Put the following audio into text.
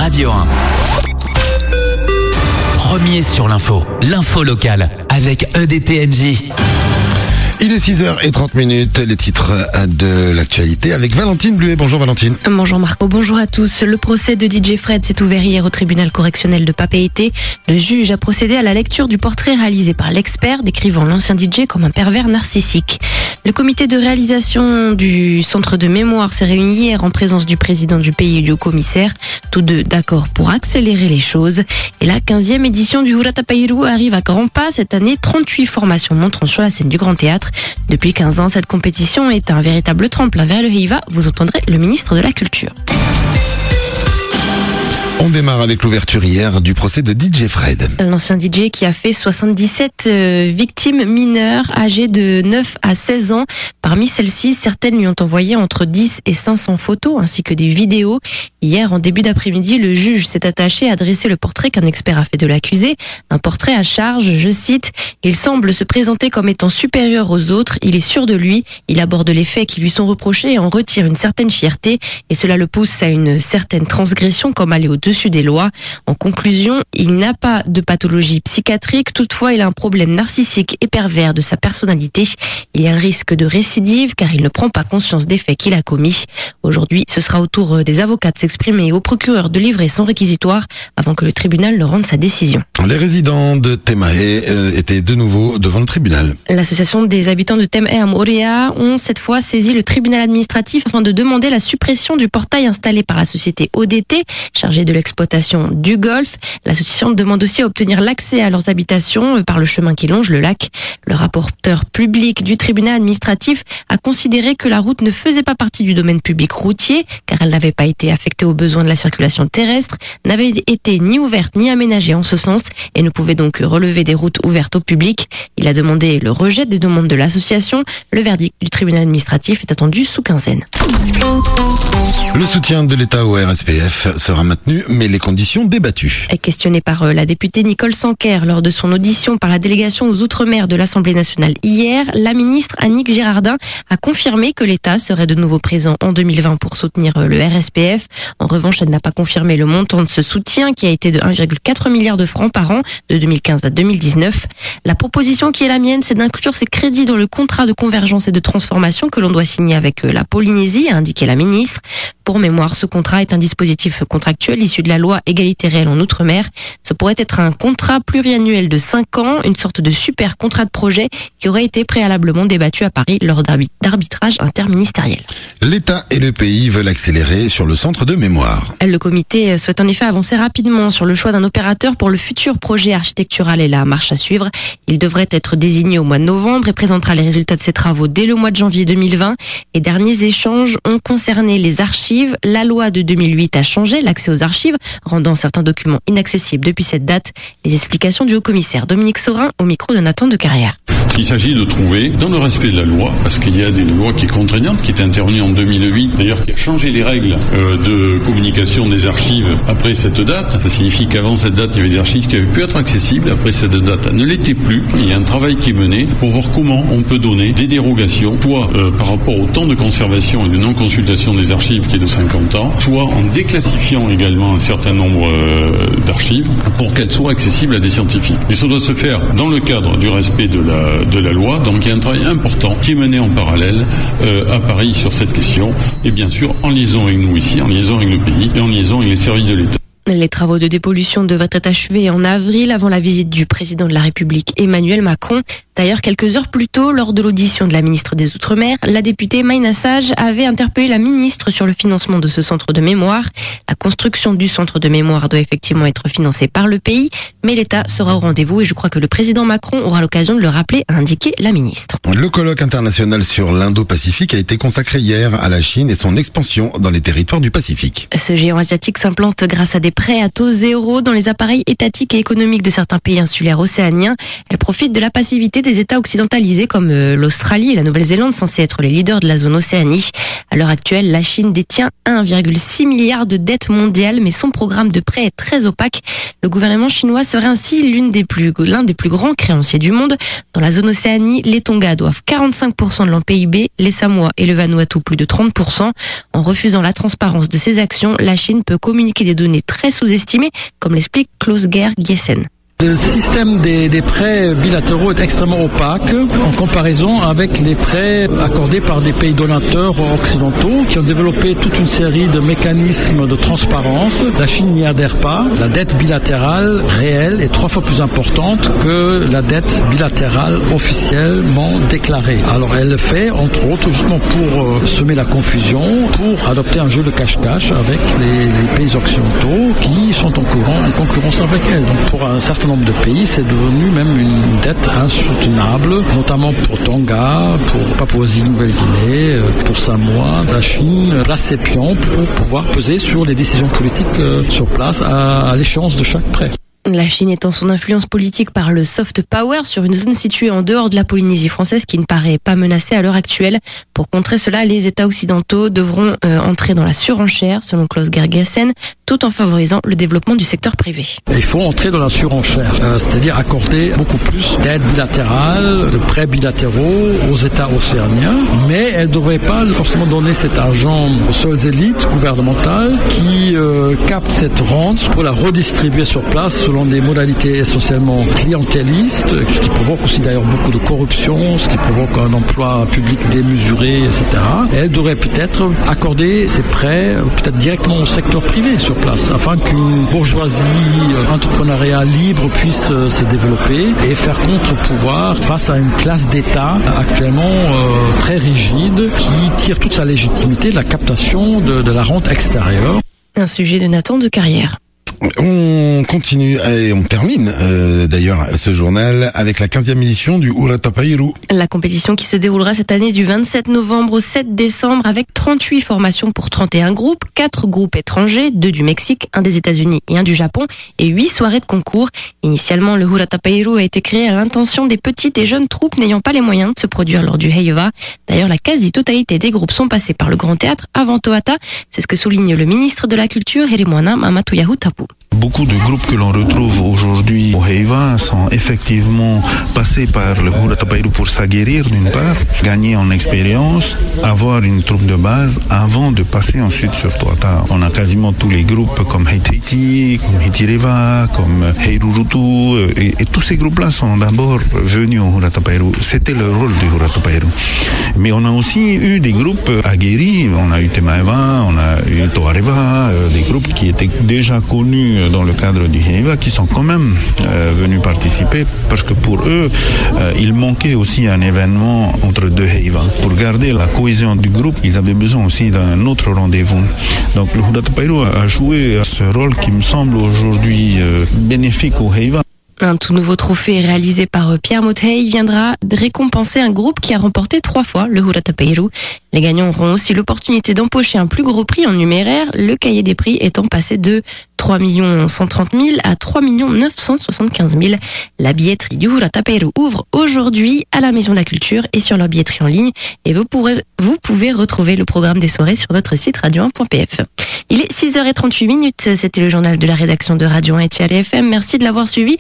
Radio 1. Premier sur l'info locale avec EDTNJ. Il est 6h30, les titres de l'actualité avec Valentine Bluet. Bonjour Valentine. Bonjour Marco, bonjour à tous. Le procès de DJ Fred s'est ouvert hier au tribunal correctionnel de Papeete. Le juge a procédé à la lecture du portrait réalisé par l'expert décrivant l'ancien DJ comme un pervers narcissique. Le comité de réalisation du centre de mémoire s'est réuni hier en présence du président du pays et du commissaire, tous deux d'accord pour accélérer les choses. Et la 15e édition du Hurata Pairu arrive à grands pas cette année. 38 formations montrant sur la scène du Grand Théâtre. Depuis 15 ans, cette compétition est un véritable tremplin vers le Heiva. Vous entendrez le ministre de la Culture. On démarre avec l'ouverture hier du procès de DJ Fred. L'ancien DJ qui a fait 77 victimes mineures âgées de 9 à 16 ans. Parmi celles-ci, certaines lui ont envoyé entre 10 et 500 photos ainsi que des vidéos. Hier, en début d'après-midi, le juge s'est attaché à dresser le portrait qu'un expert a fait de l'accusé. Un portrait à charge, je cite, « Il semble se présenter comme étant supérieur aux autres, il est sûr de lui, il aborde les faits qui lui sont reprochés et en retire une certaine fierté et cela le pousse à une certaine transgression comme aller au-dessus des lois. En conclusion, il n'a pas de pathologie psychiatrique, toutefois il a un problème narcissique et pervers de sa personnalité. Il y a un risque de récidive car il ne prend pas conscience des faits qu'il a commis. Aujourd'hui, ce sera au tour des avocats de s'exprimer et au procureur de livrer son réquisitoire avant que le tribunal ne rende sa décision. Les résidents de Temae étaient de nouveau devant le tribunal. L'association des habitants de Temae à Moorea ont cette fois saisi le tribunal administratif afin de demander la suppression du portail installé par la société ODT, chargée de l'exploitation du golfe. L'association demande aussi à obtenir l'accès à leurs habitations par le chemin qui longe le lac. Le rapporteur public du tribunal administratif a considéré que la route ne faisait pas partie du domaine public routier, car elle n'avait pas été affectée aux besoins de la circulation terrestre, n'avait été ni ouverte ni aménagée en ce sens et ne pouvait donc relever des routes ouvertes au public. Il a demandé le rejet des demandes de l'association. Le verdict du tribunal administratif est attendu sous quinzaine. Le soutien de l'État au RSPF sera maintenu, mais les conditions débattues. Questionnée par la députée Nicole Sanquer lors de son audition par la délégation aux Outre-mer de l'Assemblée nationale hier, la ministre Annick Girardin a confirmé que l'État serait de nouveau présent en 2020 pour soutenir le RSPF. En revanche, elle n'a pas confirmé le montant de ce soutien qui a été de 1,4 milliard de francs par an de 2015 à 2019. La proposition qui est la mienne, c'est d'inclure ces crédits dans le contrat de convergence et de transformation que l'on doit signer avec la Polynésie, a indiqué la ministre. Pour mémoire, ce contrat est un dispositif contractuel issu de la loi Égalité réelle en Outre-mer. Ce pourrait être un contrat pluriannuel de 5 ans, une sorte de super contrat de projet qui aurait été préalablement débattu à Paris lors d'arbitrage interministériel. L'État et le pays veulent accélérer sur le centre de mémoire. Le comité souhaite en effet avancer rapidement sur le choix d'un opérateur pour le futur projet architectural et la marche à suivre. Il devrait être désigné au mois de novembre et présentera les résultats de ses travaux dès le mois de janvier 2020. Les derniers échanges ont concerné les archives. La loi de 2008 a changé l'accès aux archives, rendant certains documents inaccessibles depuis cette date. Les explications du haut-commissaire Dominique Saurin au micro de Nathan de Carrière. Il s'agit de trouver, dans le respect de la loi, parce qu'il y a une loi qui est contraignante, qui est intervenue en 2008, d'ailleurs qui a changé les règles de communication des archives après cette date. Ça signifie qu'avant cette date, il y avait des archives qui avaient pu être accessibles, après cette date, elles ne l'étaient plus. Il y a un travail qui est mené pour voir comment on peut donner des dérogations, soit par rapport au temps de conservation et de non-consultation des archives qui est de 50 ans, soit en déclassifiant également un certain nombre d'archives pour qu'elles soient accessibles à des scientifiques. Et ça doit se faire dans le cadre du respect de la loi. Donc il y a un travail important qui est mené en parallèle à Paris sur cette question et bien sûr en liaison avec nous ici, en liaison avec le pays et en liaison avec les services de l'État. Les travaux de dépollution devraient être achevés en avril avant la visite du président de la République Emmanuel Macron. D'ailleurs, quelques heures plus tôt, lors de l'audition de la ministre des Outre-mer, la députée Maïna Sage avait interpellé la ministre sur le financement de ce centre de mémoire. La construction du centre de mémoire doit effectivement être financée par le pays, mais l'État sera au rendez-vous et je crois que le président Macron aura l'occasion de le rappeler, a indiqué la ministre. Le colloque international sur l'Indo-Pacifique a été consacré hier à la Chine et son expansion dans les territoires du Pacifique. Ce géant asiatique s'implante grâce à des prêts à taux zéro dans les appareils étatiques et économiques de certains pays insulaires océaniens. Elle profite de la passivité des des États occidentalisés comme l'Australie et la Nouvelle-Zélande, censés être les leaders de la zone Océanie. À l'heure actuelle, la Chine détient 1,6 milliard de dettes mondiales, mais son programme de prêt est très opaque. Le gouvernement chinois serait ainsi l'un des plus grands créanciers du monde. Dans la zone Océanie, les Tonga doivent 45% de leur PIB, les Samoa et le Vanuatu plus de 30%. En refusant la transparence de ses actions, la Chine peut communiquer des données très sous-estimées, comme l'explique Klaus-Gerd Giesen. Le système des prêts bilatéraux est extrêmement opaque en comparaison avec les prêts accordés par des pays donateurs occidentaux qui ont développé toute une série de mécanismes de transparence. La Chine n'y adhère pas. La dette bilatérale réelle est 3 fois plus importante que la dette bilatérale officiellement déclarée. Alors elle le fait entre autres justement pour semer la confusion, pour adopter un jeu de cache-cache avec les pays occidentaux qui sont en concurrence avec elle. Donc pour un certain nombre de pays, c'est devenu même une dette insoutenable, notamment pour Tonga, pour Papouasie-Nouvelle-Guinée, pour Samoa. La Chine place ses pions pour pouvoir peser sur les décisions politiques sur place à l'échéance de chaque prêt. La Chine étend son influence politique par le soft power sur une zone située en dehors de la Polynésie française qui ne paraît pas menacée à l'heure actuelle. Pour contrer cela, les États occidentaux devront entrer dans la surenchère, selon Klaus-Gerd Giesen, tout en favorisant le développement du secteur privé. Il faut entrer dans la surenchère, c'est-à-dire accorder beaucoup plus d'aide bilatérale, de prêts bilatéraux aux États océaniens, mais elle ne devrait pas forcément donner cet argent aux seules élites gouvernementales qui captent cette rente pour la redistribuer sur place selon des modalités essentiellement clientélistes, ce qui provoque aussi d'ailleurs beaucoup de corruption, ce qui provoque un emploi public démesuré, etc. Elle devrait peut-être accorder ces prêts peut-être directement au secteur privé sur place, afin qu'une bourgeoisie entrepreneuriale libre puisse se développer et faire contre-pouvoir face à une classe d'État actuellement très rigide qui tire toute sa légitimité de la captation de la rente extérieure. Un sujet de Nathan de Carrière. On continue et on termine d'ailleurs ce journal avec la 15e édition du Huratapairu. La compétition qui se déroulera cette année du 27 novembre au 7 décembre avec 38 formations pour 31 groupes, 4 groupes étrangers, 2 du Mexique, 1 des États-Unis et 1 du Japon et 8 soirées de concours. Initialement, le Huratapairu a été créé à l'intention des petites et jeunes troupes n'ayant pas les moyens de se produire lors du Heiva. D'ailleurs, la quasi-totalité des groupes sont passés par le Grand Théâtre avant Tohata. C'est ce que souligne le ministre de la Culture, Herimoana Mamatuyahu Tapu. Beaucoup de groupes que l'on retrouve aujourd'hui au Heiva sont effectivement passés par le Huratapairu pour s'aguerrir d'une part, gagner en expérience, avoir une troupe de base avant de passer ensuite sur Tohata. On a quasiment tous les groupes comme Heiteiti, comme Hitireva, comme Heirurutu et tous ces groupes-là sont d'abord venus au Huratapairu. C'était le rôle du Huratapairu. Mais on a aussi eu des groupes aguerris, on a eu Temaeva, on a eu Toareva, des groupes qui étaient déjà connus dans le cadre du Heiva qui sont quand même venus participer parce que pour eux, il manquait aussi un événement entre deux Heiva. Pour garder la cohésion du groupe, ils avaient besoin aussi d'un autre rendez-vous. Donc le Huratapairu a joué ce rôle qui me semble aujourd'hui bénéfique au Heiva. Un tout nouveau trophée réalisé par Pierre Mothei viendra de récompenser un groupe qui a remporté 3 fois le Huratapairu. Les gagnants auront aussi l'opportunité d'empocher un plus gros prix en numéraire, le cahier des prix étant passé de 3 130 000 à 3 975 000. La billetterie du Huratapairu ouvre aujourd'hui à la Maison de la Culture et sur leur billetterie en ligne. Et vous pouvez retrouver le programme des soirées sur notre site radio1.pf. Il est 6h38. C'était le journal de la rédaction de Radio 1 et Tchale FM. Merci de l'avoir suivi.